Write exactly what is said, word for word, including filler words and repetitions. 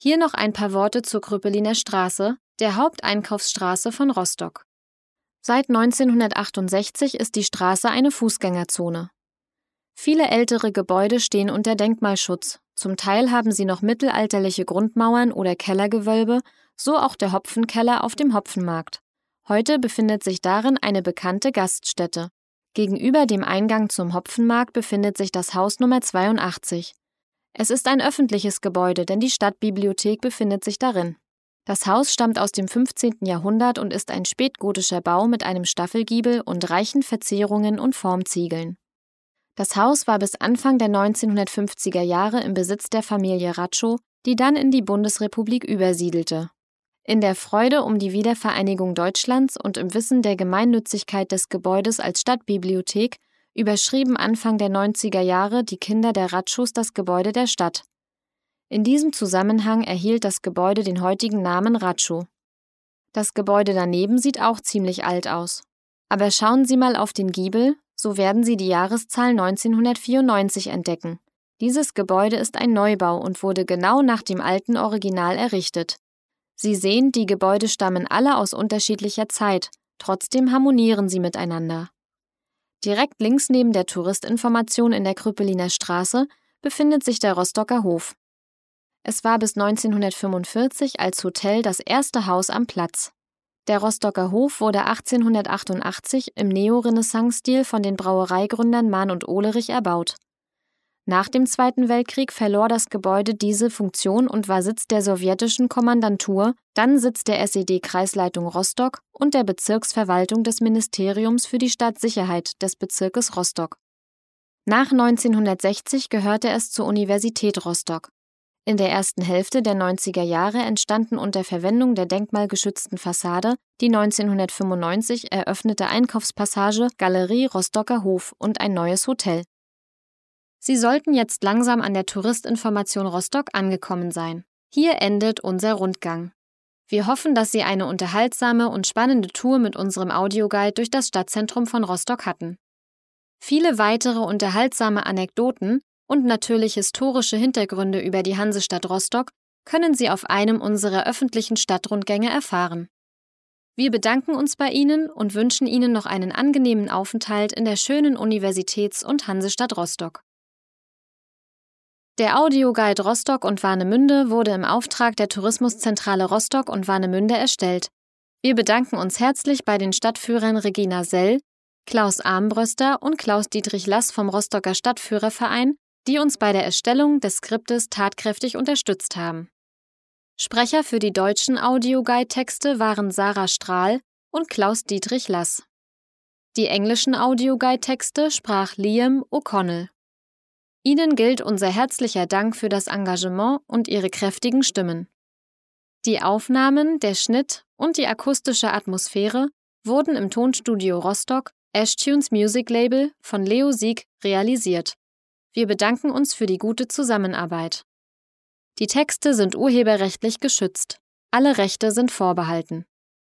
Hier noch ein paar Worte zur Krüppeliner Straße, der Haupteinkaufsstraße von Rostock. Seit neunzehnhundertachtundsechzig ist die Straße eine Fußgängerzone. Viele ältere Gebäude stehen unter Denkmalschutz, zum Teil haben sie noch mittelalterliche Grundmauern oder Kellergewölbe, so auch der Hopfenkeller auf dem Hopfenmarkt. Heute befindet sich darin eine bekannte Gaststätte. Gegenüber dem Eingang zum Hopfenmarkt befindet sich das Haus Nummer zweiundachtzig. Es ist ein öffentliches Gebäude, denn die Stadtbibliothek befindet sich darin. Das Haus stammt aus dem fünfzehnten Jahrhundert und ist ein spätgotischer Bau mit einem Staffelgiebel und reichen Verzierungen und Formziegeln. Das Haus war bis Anfang der neunzehnhundertfünfziger Jahre im Besitz der Familie Ratschow, die dann in die Bundesrepublik übersiedelte. In der Freude um die Wiedervereinigung Deutschlands und im Wissen der Gemeinnützigkeit des Gebäudes als Stadtbibliothek überschrieben Anfang der neunziger Jahre die Kinder der Ratschows das Gebäude der Stadt. In diesem Zusammenhang erhielt das Gebäude den heutigen Namen Ratschow. Das Gebäude daneben sieht auch ziemlich alt aus. Aber schauen Sie mal auf den Giebel, so werden Sie die Jahreszahl neunzehnhundertvierundneunzig entdecken. Dieses Gebäude ist ein Neubau und wurde genau nach dem alten Original errichtet. Sie sehen, die Gebäude stammen alle aus unterschiedlicher Zeit, trotzdem harmonieren sie miteinander. Direkt links neben der Touristinformation in der Krüppeliner Straße befindet sich der Rostocker Hof. Es war bis neunzehnhundertfünfundvierzig als Hotel das erste Haus am Platz. Der Rostocker Hof wurde achtzehnhundertachtundachtzig im Neorenaissance-Stil von den Brauereigründern Mahn und Ohlerich erbaut. Nach dem Zweiten Weltkrieg verlor das Gebäude diese Funktion und war Sitz der sowjetischen Kommandantur, dann Sitz der S E D-Kreisleitung Rostock und der Bezirksverwaltung des Ministeriums für die Stadtsicherheit des Bezirkes Rostock. Nach neunzehnhundertsechzig gehörte es zur Universität Rostock. In der ersten Hälfte der neunziger Jahre entstanden unter Verwendung der denkmalgeschützten Fassade die neunzehnhundertfünfundneunzig eröffnete Einkaufspassage Galerie Rostocker Hof und ein neues Hotel. Sie sollten jetzt langsam an der Touristinformation Rostock angekommen sein. Hier endet unser Rundgang. Wir hoffen, dass Sie eine unterhaltsame und spannende Tour mit unserem Audioguide durch das Stadtzentrum von Rostock hatten. Viele weitere unterhaltsame Anekdoten und natürlich historische Hintergründe über die Hansestadt Rostock können Sie auf einem unserer öffentlichen Stadtrundgänge erfahren. Wir bedanken uns bei Ihnen und wünschen Ihnen noch einen angenehmen Aufenthalt in der schönen Universitäts- und Hansestadt Rostock. Der Audioguide Rostock und Warnemünde wurde im Auftrag der Tourismuszentrale Rostock und Warnemünde erstellt. Wir bedanken uns herzlich bei den Stadtführern Regina Sell, Klaus Armbröster und Klaus-Dietrich Lass vom Rostocker Stadtführerverein, die uns bei der Erstellung des Skriptes tatkräftig unterstützt haben. Sprecher für die deutschen Audioguide-Texte waren Sarah Strahl und Klaus-Dietrich Lass. Die englischen Audioguide-Texte sprach Liam O'Connell. Ihnen gilt unser herzlicher Dank für das Engagement und Ihre kräftigen Stimmen. Die Aufnahmen, der Schnitt und die akustische Atmosphäre wurden im Tonstudio Rostock, Ashtunes Music Label, von Leo Sieg realisiert. Wir bedanken uns für die gute Zusammenarbeit. Die Texte sind urheberrechtlich geschützt. Alle Rechte sind vorbehalten.